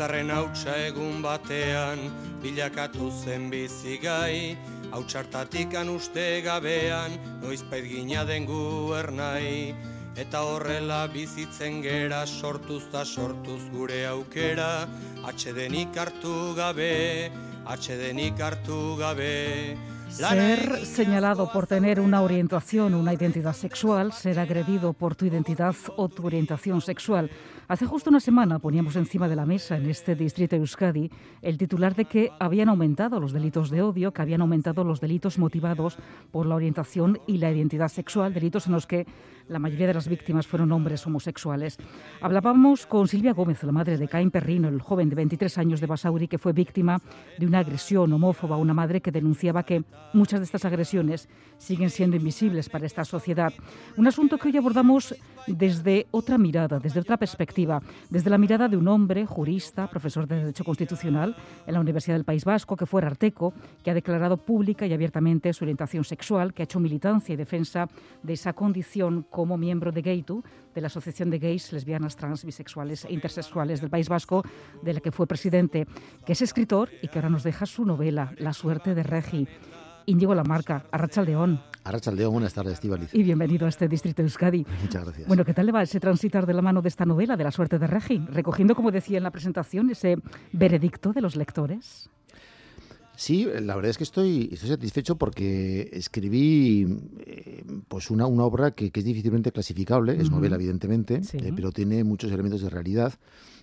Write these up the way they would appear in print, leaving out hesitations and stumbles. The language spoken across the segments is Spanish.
Izarren hautsa egun batean, bilakatu zen bizigai, hautsartatikan uste gabean, noizpait gina den gu ernai. Eta horrela bizitzen gera, sortuz ta sortuz gure aukera, atsedenik hartu gabe, atsedenik hartu gabe. Ser señalado por tener una orientación, una identidad sexual, ser agredido por tu identidad o tu orientación sexual. Hace justo una semana poníamos encima de la mesa en este distrito de Euskadi el titular de que habían aumentado los delitos de odio, que habían aumentado los delitos motivados por la orientación y la identidad sexual, delitos en los que la mayoría de las víctimas fueron hombres homosexuales. Hablábamos con Silvia Gómez, la madre de Caín Perrino, el joven de 23 años de Basauri que fue víctima de una agresión homófoba, una madre que denunciaba que muchas de estas agresiones siguen siendo invisibles para esta sociedad. Un asunto que hoy abordamos desde otra mirada, desde otra perspectiva, desde la mirada de un hombre, jurista, profesor de Derecho Constitucional en la Universidad del País Vasco, que fue ararteko, que ha declarado pública y abiertamente su orientación sexual, que ha hecho militancia y defensa de esa condición como miembro de Gaytu, de la Asociación de Gays, Lesbianas, Trans, Bisexuales e Intersexuales del País Vasco, de la que fue presidente, que es escritor y que ahora nos deja su novela, La suerte de Regi. Íñigo Lamarca, Arratsaldeón. Arratsaldeón, buenas tardes, Estíbaliz. Y bienvenido a este distrito de Euskadi. Muchas gracias. Bueno, ¿qué tal le va ese transitar de la mano de esta novela, de La suerte de Regi? Recogiendo, como decía en la presentación, ese veredicto de los lectores. Sí, la verdad es que estoy satisfecho porque escribí pues una obra que es difícilmente clasificable, es novela evidentemente, sí. Pero tiene muchos elementos de realidad.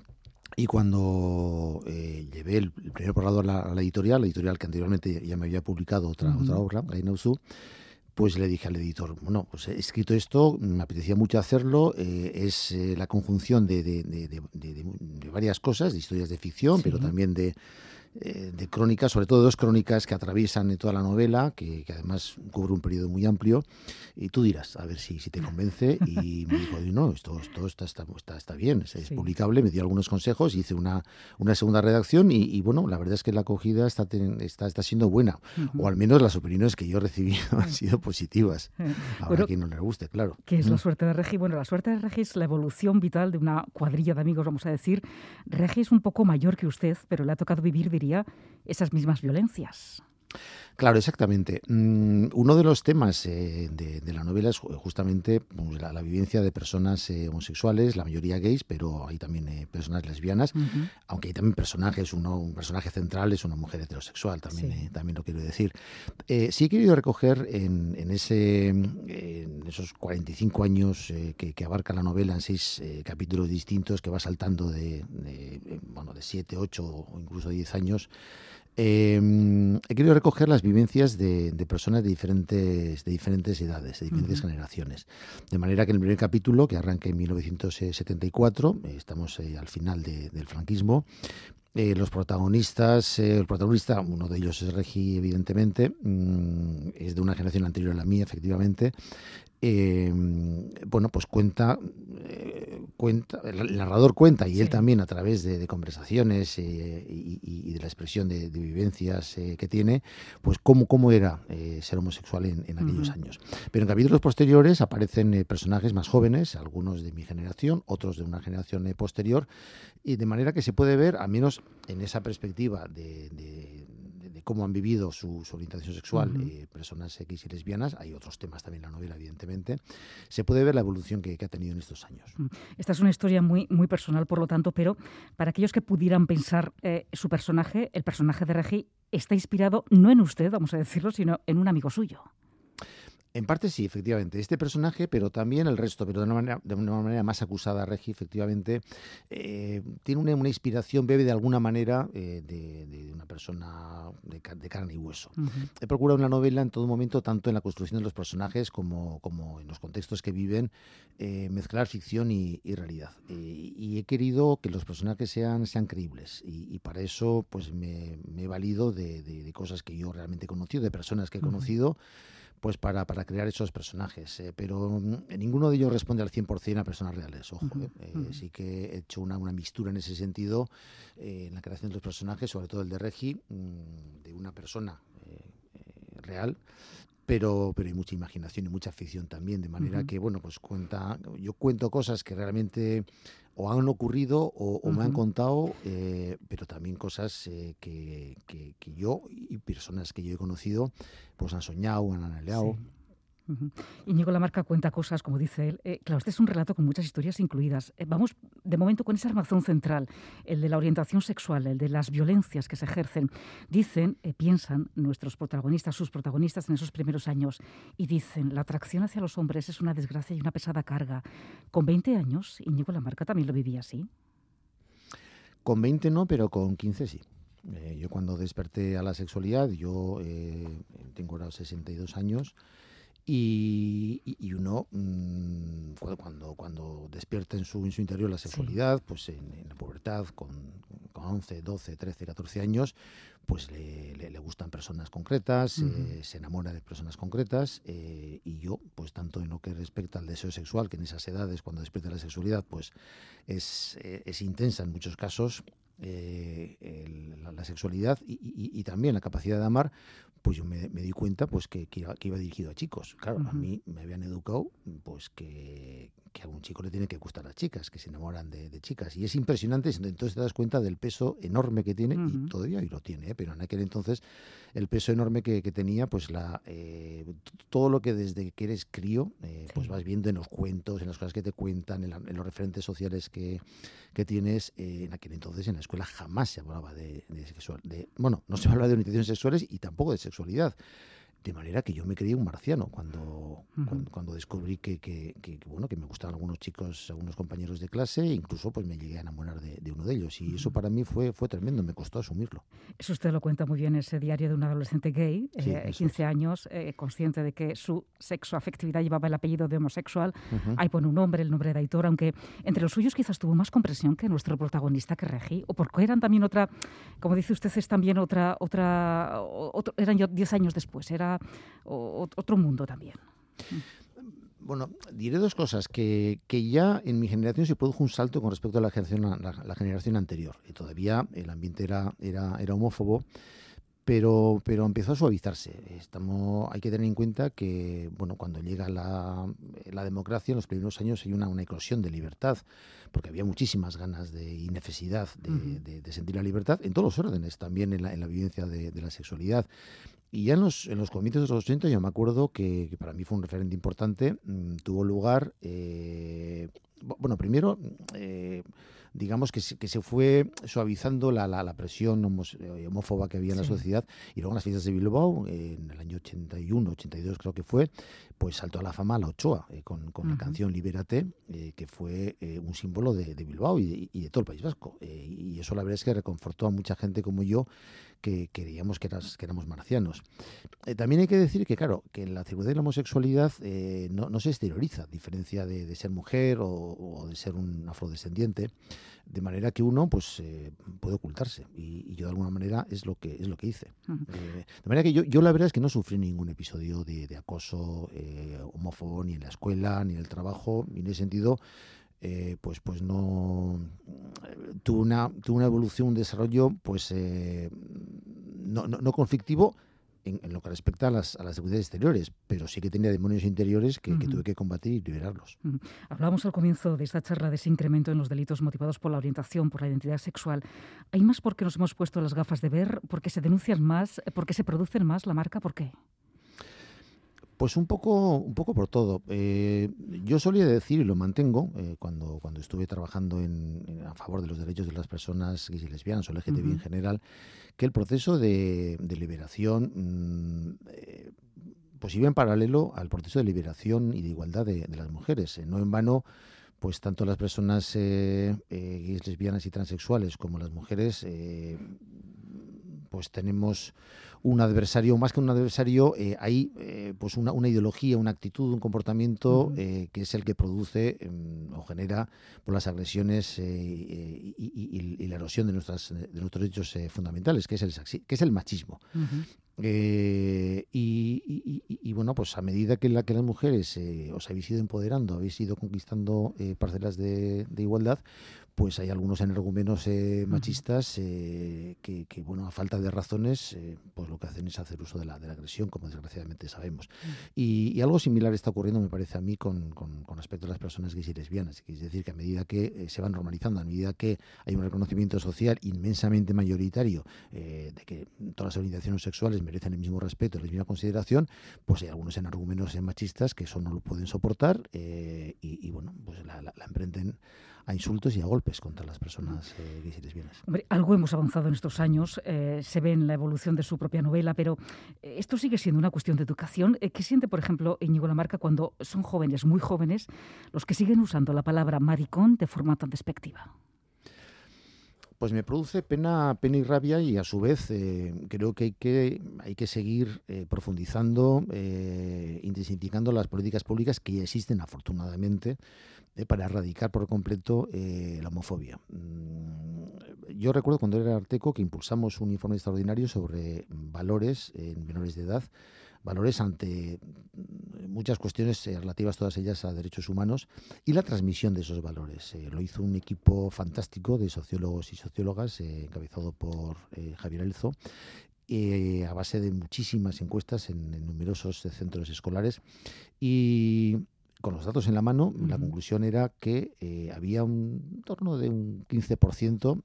Y cuando llevé el primer borrador a la editorial que anteriormente ya me había publicado otra obra, Gainauzu, pues le dije al editor, bueno, pues he escrito esto, me apetecía mucho hacerlo, es la conjunción de varias cosas, de historias de ficción, sí. Pero también de crónicas, sobre todo dos crónicas que atraviesan toda la novela, que además cubre un periodo muy amplio, y tú dirás, a ver si te convence, y me dijo, no, esto está bien, es publicable, me dio algunos consejos, hice una segunda redacción, y bueno, la verdad es que la acogida está siendo buena, o al menos las opiniones que yo recibí han sido positivas, habrá quien no le guste, claro. ¿Qué es La suerte de Regi? Bueno, La suerte de Regi es la evolución vital de una cuadrilla de amigos, vamos a decir. Regi es un poco mayor que usted, pero le ha tocado vivir, diría, esas mismas violencias. Claro, exactamente. Uno de los temas de la novela es justamente pues, la vivencia de personas homosexuales, la mayoría gays, pero hay también personas lesbianas, aunque hay también personajes, un personaje central es una mujer heterosexual, también lo quiero decir. Sí he querido recoger en esos 45 años que abarca la novela en 6 capítulos distintos, que va saltando de 7, 8 o incluso 10 años, he querido recoger las vivencias de personas de diferentes edades, de diferentes generaciones. De manera que en el primer capítulo, que arranca en 1974, estamos al final del franquismo, los protagonistas, el protagonista, uno de ellos es Regi, evidentemente, es de una generación anterior a la mía, efectivamente. Bueno, pues cuenta, el narrador cuenta, y él también a través de conversaciones y de la expresión de vivencias que tiene, pues cómo era ser homosexual en aquellos años. Pero en capítulos posteriores aparecen personajes más jóvenes, algunos de mi generación, otros de una generación posterior, y de manera que se puede ver, al menos en esa perspectiva de cómo han vivido su orientación sexual personas X y lesbianas. Hay otros temas también en la novela, evidentemente. Se puede ver la evolución que ha tenido en estos años. Esta es una historia muy, muy personal, por lo tanto, pero para aquellos que pudieran pensar su personaje, el personaje de Regi, está inspirado no en usted, vamos a decirlo, sino en un amigo suyo. En parte sí, efectivamente, este personaje, pero también el resto, pero de una manera más acusada. Regi, efectivamente, tiene una inspiración, bebe de alguna manera de una persona de carne y hueso. He procurado en la novela, en todo momento, tanto en la construcción de los personajes como en los contextos que viven, mezclar ficción y realidad. Y he querido que los personajes sean creíbles, y para eso pues me he valido de cosas que yo realmente he conocido, de personas que he conocido, pues para crear esos personajes, pero ninguno de ellos responde al 100% a personas reales, ojo. Sí que he hecho una mixtura en ese sentido en la creación de los personajes, sobre todo el de Regi, de una persona real, pero hay mucha imaginación y mucha ficción también, de manera que, bueno, pues yo cuento cosas que realmente o han ocurrido o me han contado, pero también cosas que yo y personas que yo he conocido pues han soñado, han anhelado. Sí. Íñigo Lamarca cuenta cosas, como dice él. Claro, este es un relato con muchas historias incluidas. Vamos, de momento, con ese armazón central, el de la orientación sexual, el de las violencias que se ejercen. Dicen, piensan nuestros protagonistas, sus protagonistas en esos primeros años, y dicen, la atracción hacia los hombres es una desgracia y una pesada carga. Con 20 años, Íñigo Lamarca también lo vivía así. Con 20 no, pero con 15 sí. Yo cuando desperté a la sexualidad, yo tengo ahora 62 años, y uno cuando despierta en su interior la sexualidad, pues en la pubertad, con 11, 12, 13, 14 años, pues le gustan personas concretas, se enamora de personas concretas, y yo, pues tanto en lo que respecta al deseo sexual, que en esas edades, cuando despierta la sexualidad, pues es intensa en muchos casos, la sexualidad y también la capacidad de amar, pues yo me di cuenta pues que iba dirigido a chicos. Claro, a mí me habían educado pues que a un chico le tiene que gustar las chicas, que se enamoran de chicas. Y es impresionante, entonces te das cuenta del peso enorme que tiene, y todavía hoy lo tiene, pero en aquel entonces el peso enorme que tenía, pues todo lo que desde que eres crío, pues vas viendo en los cuentos, en las cosas que te cuentan, en los referentes sociales que tienes. En aquel entonces en la escuela jamás se hablaba de sexual, bueno, no se hablaba de orientaciones sexuales y tampoco de sexualidad. De manera que yo me creía un marciano cuando descubrí que me gustaban algunos chicos, algunos compañeros de clase, e incluso pues me llegué a enamorar de uno de ellos. Y eso para mí fue tremendo, me costó asumirlo. Eso usted lo cuenta muy bien, ese diario de un adolescente gay, 15 años, consciente de que su sexoafectividad llevaba el apellido de homosexual. Ahí pone un nombre, el nombre de Aitor, aunque entre los suyos quizás tuvo más comprensión que nuestro protagonista, que Regi, o porque eran también otra, como dice usted, es también otra eran 10 años después, era otro mundo también. Bueno, diré dos cosas, que ya en mi generación se produjo un salto con respecto a la generación anterior, y todavía el ambiente era homófobo, pero empezó a suavizarse. Hay que tener en cuenta que cuando llega la democracia, en los primeros años hay una eclosión de libertad, porque había muchísimas ganas y necesidad de sentir la libertad en todos los órdenes, también en la vivencia de la sexualidad. Y ya en los comienzos de los 80 yo me acuerdo que para mí fue un referente importante. Tuvo lugar, primero, digamos que se fue suavizando la presión homófoba que había en la sociedad, y luego en las fiestas de Bilbao, en el año 81, 82 creo que fue, pues saltó a la fama la Ochoa, con la canción Libérate, que fue un símbolo de Bilbao y de todo el País Vasco. Y eso la verdad es que reconfortó a mucha gente como yo, que creíamos que éramos marcianos. También hay que decir que, claro, que la circunstancia de la homosexualidad no se exterioriza, a diferencia de ser mujer o de ser un afrodescendiente, de manera que uno pues puede ocultarse, y yo de alguna manera es lo que hice. De manera que yo la verdad es que no sufrí ningún episodio de acoso homófobo, ni en la escuela, ni en el trabajo, y en ese sentido pues no tuvo una evolución, un desarrollo pues no conflictivo en lo que respecta a las seguridades exteriores, pero sí que tenía demonios interiores que tuve que combatir y liberarlos. Hablábamos al comienzo de esta charla de ese incremento en los delitos motivados por la orientación, por la identidad sexual. ¿Hay más porque nos hemos puesto las gafas de ver, porque se denuncian más, porque se producen más, Lamarca? ¿Por qué? Pues un poco por todo. Yo solía decir, y lo mantengo, cuando estuve trabajando a favor de los derechos de las personas gays y lesbianas o LGTBI en general, que el proceso de liberación pues iba en paralelo al proceso de liberación y de igualdad de las mujeres. No en vano, pues tanto las personas gays, lesbianas y transexuales como las mujeres pues tenemos un adversario, más que un adversario, hay pues una ideología, una actitud, un comportamiento que es el que produce o genera por las agresiones y la erosión de nuestros derechos fundamentales, que es el machismo. Y bueno, pues a medida que las mujeres os habéis ido empoderando, habéis ido conquistando parcelas de igualdad, pues hay algunos energúmenos machistas que, bueno, a falta de razones, pues lo que hacen es hacer uso de la agresión, como desgraciadamente sabemos. Y algo similar está ocurriendo, me parece a mí, con respecto a las personas gays y lesbianas. Es decir, que a medida que se van normalizando, a medida que hay un reconocimiento social inmensamente mayoritario de que todas las orientaciones sexuales merecen el mismo respeto, la misma consideración, pues hay algunos energúmenos machistas que eso no lo pueden soportar y bueno, pues la emprenden a insultos y a golpes contra las personas gays y lesbianas. Hombre, algo hemos avanzado en estos años, se ve en la evolución de su propia novela, pero esto sigue siendo una cuestión de educación. ¿Qué siente, por ejemplo, Íñigo Lamarca cuando son jóvenes, muy jóvenes, los que siguen usando la palabra maricón de forma tan despectiva? Pues me produce pena y rabia, y a su vez creo que hay que seguir profundizando, intensificando las políticas públicas que ya existen, afortunadamente, para erradicar por completo la homofobia. Yo recuerdo cuando era arteco que impulsamos un informe extraordinario sobre valores en menores de edad, valores ante muchas cuestiones relativas todas ellas a derechos humanos y la transmisión de esos valores. Lo hizo un equipo fantástico de sociólogos y sociólogas encabezado por Javier Elzo, a base de muchísimas encuestas en numerosos centros escolares, y con los datos en la mano, la conclusión era que había en torno de un 15%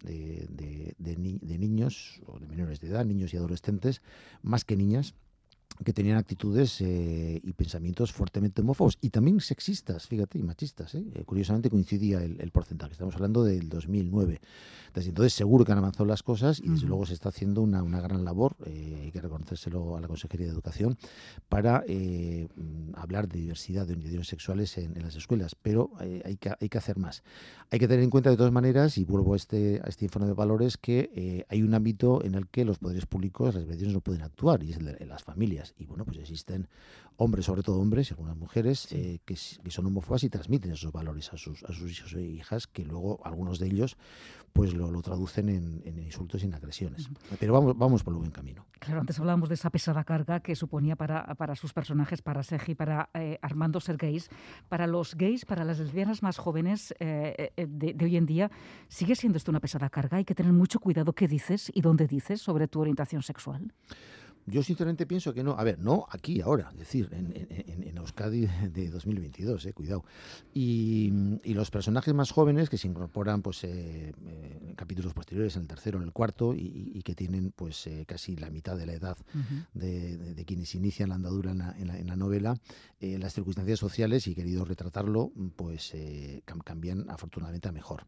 de niños o de menores de edad, niños y adolescentes, más que niñas, que tenían actitudes y pensamientos fuertemente homófobos y también sexistas, fíjate, y machistas. Curiosamente coincidía el porcentaje. Estamos hablando del 2009. Desde entonces seguro que han avanzado las cosas y desde luego se está haciendo una gran labor, hay que reconocérselo a la Consejería de Educación, para hablar de diversidad de orientaciones sexuales en las escuelas, pero hay que hacer más. Hay que tener en cuenta de todas maneras, y vuelvo a este informe de valores, que hay un ámbito en el que los poderes públicos, las administraciones no pueden actuar, y es el de las familias. Y bueno, pues existen hombres, sobre todo hombres y algunas mujeres, que son homófobas y transmiten esos valores a sus hijos e hijas, que luego algunos de ellos pues lo traducen en insultos y en agresiones. Pero vamos por el buen camino. Claro, antes hablábamos de esa pesada carga que suponía para sus personajes, para Sergi, para Armando, ser gays. Para los gays, para las lesbianas más jóvenes de hoy en día, ¿sigue siendo esto una pesada carga? Hay que tener mucho cuidado qué dices y dónde dices sobre tu orientación sexual. Yo sinceramente pienso que no. A ver, no aquí, ahora, es decir, en Euskadi de 2022, cuidado. Y los personajes más jóvenes que se incorporan pues en capítulos posteriores, en el tercero, en el cuarto, y que tienen pues casi la mitad de la edad de quienes inician la andadura en la novela, las circunstancias sociales, y querido retratarlo, pues cambian afortunadamente a mejor.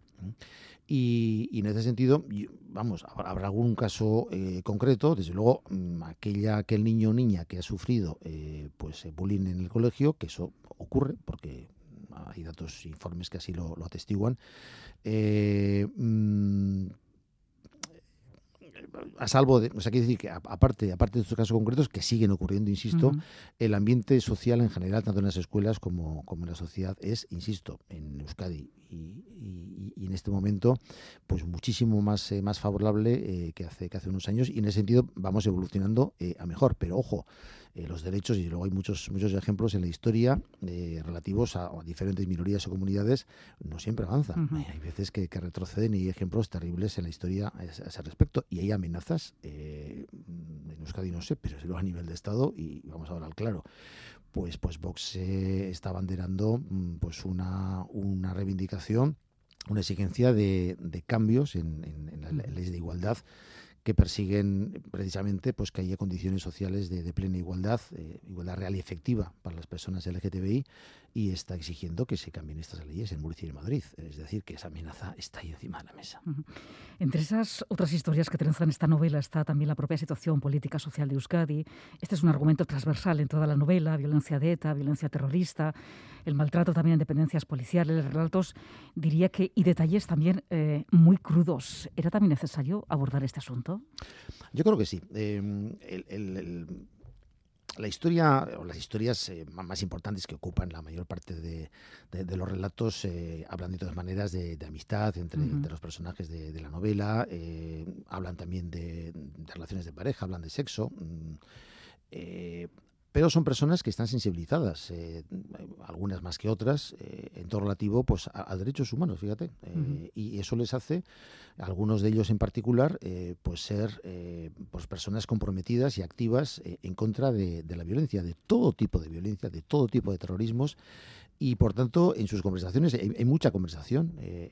Y en ese sentido, vamos, habrá algún caso concreto, desde luego, aquel niño o niña que ha sufrido pues bullying en el colegio, que eso ocurre porque hay datos, informes que así lo atestiguan, a salvo de, o sea, quiere decir que aparte de estos casos concretos que siguen ocurriendo, insisto, el ambiente social en general, tanto en las escuelas como en la sociedad, es, insisto, en Euskadi y en este momento, pues muchísimo más favorable que hace unos años, y en ese sentido vamos evolucionando a mejor. Pero ojo, los derechos, y luego hay muchos ejemplos en la historia relativos a diferentes minorías o comunidades, no siempre avanzan. Hay veces que retroceden, y hay ejemplos terribles en la historia a ese respecto, y hay amenazas en Euskadi, no sé, pero a nivel de Estado, y vamos a hablar claro. Pues Vox está abanderando pues una reivindicación, una exigencia de cambios en las leyes de igualdad, que persiguen precisamente pues que haya condiciones sociales de plena igualdad, igualdad real y efectiva para las personas LGTBI, y está exigiendo que se cambien estas leyes en Murcia y en Madrid. Es decir, que esa amenaza está ahí encima de la mesa. Entre esas otras historias que trenzan esta novela está también la propia situación política social de Euskadi. Este es un argumento transversal en toda la novela: violencia de ETA, violencia terrorista, el maltrato también en dependencias policiales, relatos, diría que, y detalles también muy crudos. ¿Era también necesario abordar este asunto? Yo creo que sí. La historia, o las historias más importantes que ocupan la mayor parte de los relatos, hablan de todas maneras de amistad entre los personajes de la novela, hablan también de relaciones de pareja, hablan de sexo, pero son personas que están sensibilizadas. algunas más que otras, en todo relativo pues a derechos humanos, fíjate. Y eso les hace, algunos de ellos en particular, pues ser pues personas comprometidas y activas en contra de la violencia, de todo tipo de violencia, de todo tipo de terrorismos. Y por tanto, en sus conversaciones, hay mucha conversación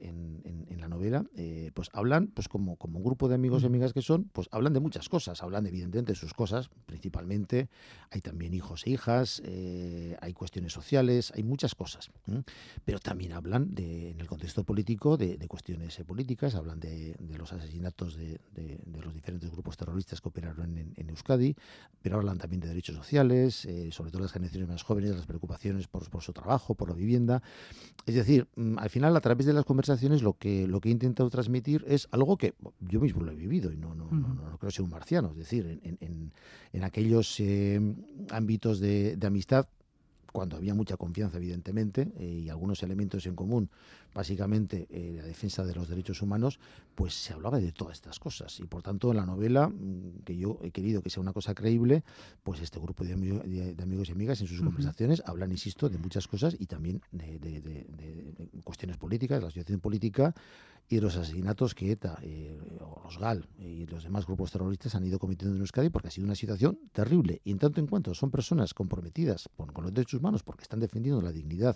en la novela, pues hablan, pues como un grupo de amigos y amigas que son, pues hablan de muchas cosas, hablan evidentemente de sus cosas, principalmente, hay también hijos e hijas, hay cuestiones sociales, hay muchas cosas, pero también hablan, en el contexto político, de cuestiones políticas, hablan de los asesinatos de los diferentes grupos terroristas que operaron en Euskadi, pero hablan también de derechos sociales, sobre todo las generaciones más jóvenes, las preocupaciones por su trabajo, por la vivienda. Es decir, al final, a través de las conversaciones, lo que he intentado transmitir es algo que yo mismo lo he vivido y no creo ser un marciano. Es decir, en aquellos ámbitos de amistad, cuando había mucha confianza, evidentemente, y algunos elementos en común, básicamente la defensa de los derechos humanos, pues se hablaba de todas estas cosas. Y por tanto, en la novela, que yo he querido que sea una cosa creíble, pues este grupo de amigos y amigas en sus conversaciones hablan, insisto, de muchas cosas y también de cuestiones políticas, de la situación política y de los asesinatos que ETA, o los GAL y los demás grupos terroristas han ido cometiendo en Euskadi, porque ha sido una situación terrible. Y en tanto en cuanto son personas comprometidas con los derechos humanos, porque están defendiendo la dignidad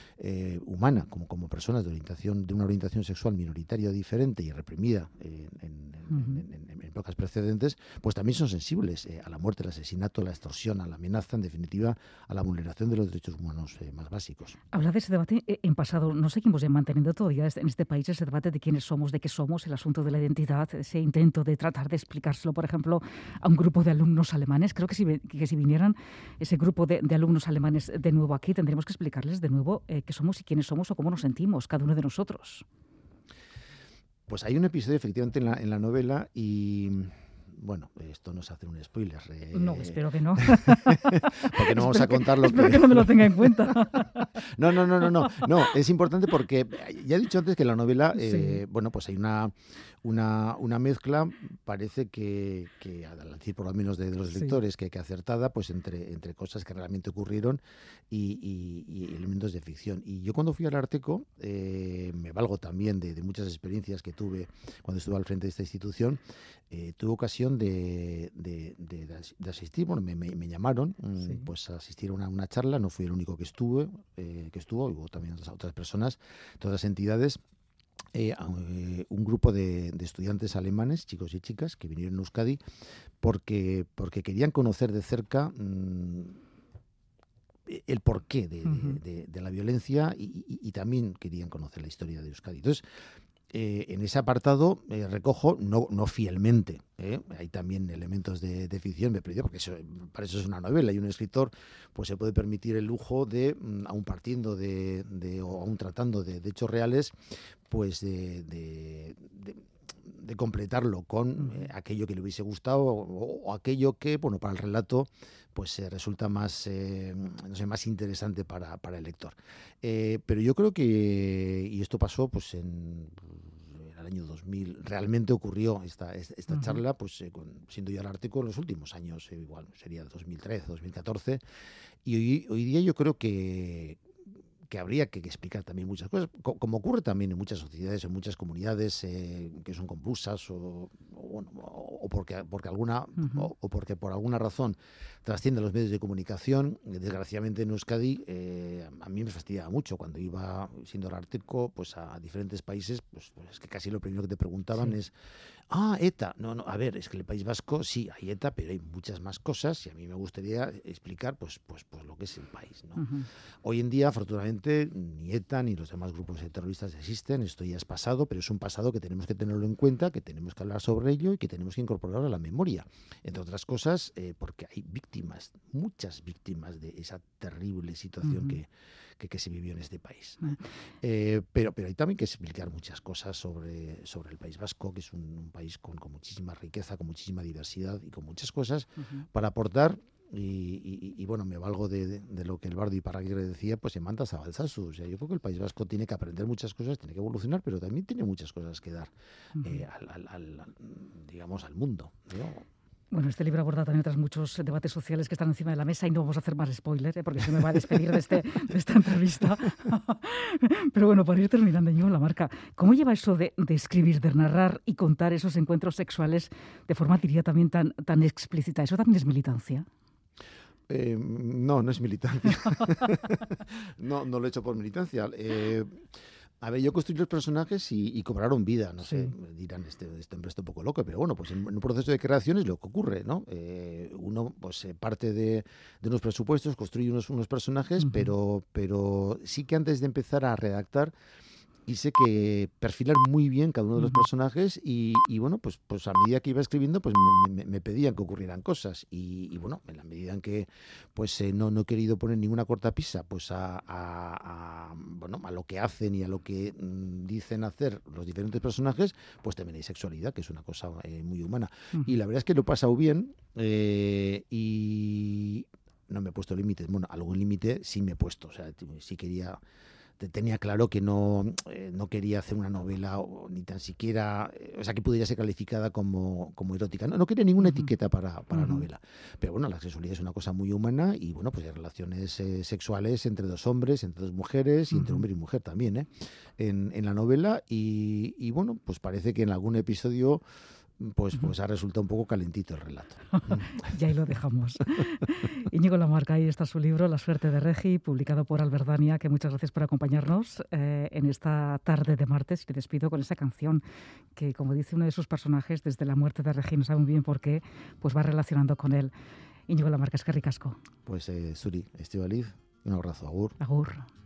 humana como personas de una orientación sexual minoritaria o diferente y reprimida en épocas precedentes, pues también son sensibles a la muerte, al asesinato, a la extorsión, a la amenaza, en definitiva, a la vulneración de los derechos humanos más básicos. Habla de ese debate en pasado. No seguimos manteniendo todavía en este país ese debate de quiénes somos, de qué somos, el asunto de la identidad, ese intento de tratar de explicárselo, por ejemplo, a un grupo de alumnos alemanes. Creo que si vinieran ese grupo de alumnos alemanes de nuevo aquí, tendremos que explicarles de nuevo qué somos y quiénes somos o cómo nos sentimos, cada uno de nosotros. Pues hay un episodio efectivamente en la novela y... Bueno, esto no es hacer un spoiler. No, espero que no. Porque no vamos a contar lo que... Espero que no me lo tenga en cuenta. No, es importante porque ya he dicho antes que en la novela, bueno, pues hay una mezcla, parece que al decir por lo menos de los lectores, que acertada, pues entre cosas que realmente ocurrieron y elementos de ficción. Y yo cuando fui al Arteco, me valgo también de muchas experiencias que tuve cuando estuve al frente de esta institución. Tuve ocasión de asistir, bueno, me llamaron pues a asistir a una charla, no fui el único que estuvo, hubo también otras personas, todas las entidades, un grupo de estudiantes alemanes, chicos y chicas, que vinieron a Euskadi porque querían conocer de cerca el porqué de la violencia y también querían conocer la historia de Euskadi. Entonces, en ese apartado recojo, no fielmente, hay también elementos de ficción, porque para eso es una novela, y un escritor pues se puede permitir el lujo de, aun partiendo o aun tratando de hechos reales, pues de completarlo con aquello que le hubiese gustado o aquello que, bueno, para el relato pues resulta más más interesante para el lector. Pero yo creo que, y esto pasó pues en el año 2000, realmente ocurrió esta charla, pues siendo ya el Ártico en los últimos años, igual sería 2013, 2014, y hoy día yo creo que habría que explicar también muchas cosas, como ocurre también en muchas sociedades, en muchas comunidades que son convulsas o porque por alguna razón trasciende a los medios de comunicación. Desgraciadamente en Euskadi a mí me fastidiaba mucho cuando iba, siendo el Ártico, pues a diferentes países, pues es que casi lo primero que te preguntaban es ETA. No, a ver, es que en el País Vasco sí hay ETA, pero hay muchas más cosas y a mí me gustaría explicar pues lo que es el país, ¿no? Hoy en día, afortunadamente, ni ETA ni los demás grupos terroristas existen. Esto ya es pasado, pero es un pasado que tenemos que tenerlo en cuenta, que tenemos que hablar sobre ello y que tenemos que incorporarlo a la memoria. Entre otras cosas, porque hay víctimas, muchas víctimas de esa terrible situación que se vivió en este país. Pero hay también que explicar muchas cosas sobre el País Vasco, que es un país con muchísima riqueza, con muchísima diversidad y con muchas cosas para aportar. Y bueno, me valgo de lo que el bardo Iparraguirre decía, pues en Manta Zabalzazu. O sea, yo creo que el País Vasco tiene que aprender muchas cosas, tiene que evolucionar, pero también tiene muchas cosas que dar al mundo, ¿no? Bueno, este libro aborda también otros muchos debates sociales que están encima de la mesa y no vamos a hacer más spoiler, porque se me va a despedir de esta entrevista. Pero bueno, para ir terminando, Íñigo Lamarca, ¿cómo lleva eso de escribir, de narrar y contar esos encuentros sexuales de forma, diría, también tan explícita? ¿Eso también es militancia? No es militancia. No lo he hecho por militancia. A ver, yo construí los personajes y cobraron vida, no sé, dirán, este hombre está un poco loco, pero bueno, pues en un proceso de creación es lo que ocurre, ¿no? Uno pues parte de unos presupuestos, construye unos personajes, pero sí que antes de empezar a redactar quise que perfilar muy bien cada uno de los personajes y bueno, pues a medida que iba escribiendo, pues me pedían que ocurrieran cosas y bueno, en la medida en que pues no he querido poner ninguna cortapisa pues a lo que hacen y a lo que dicen hacer los diferentes personajes, pues también hay sexualidad, que es una cosa muy humana. Y la verdad es que lo he pasado bien y no me he puesto límites. Bueno, algún límite sí me he puesto, o sea, sí quería... Tenía claro que no quería hacer una novela ni tan siquiera, o sea, que pudiera ser calificada como erótica. No quería ninguna etiqueta para novela. Pero bueno, la sexualidad es una cosa muy humana y bueno, pues hay relaciones sexuales entre dos hombres, entre dos mujeres y entre hombre y mujer también, en la novela y bueno, pues parece que en algún episodio pues ha resultado un poco calentito el relato. Y ahí lo dejamos. Íñigo Lamarca, ahí está su libro, La suerte de Regi, publicado por Alberdania, que muchas gracias por acompañarnos en esta tarde de martes. Y te despido con esa canción que, como dice uno de sus personajes, desde la muerte de Regi, no sabe muy bien por qué, pues va relacionando con él. Íñigo Lamarca, eskerrik asko. Pues Zuri, Estíbaliz, un abrazo, agur. Agur.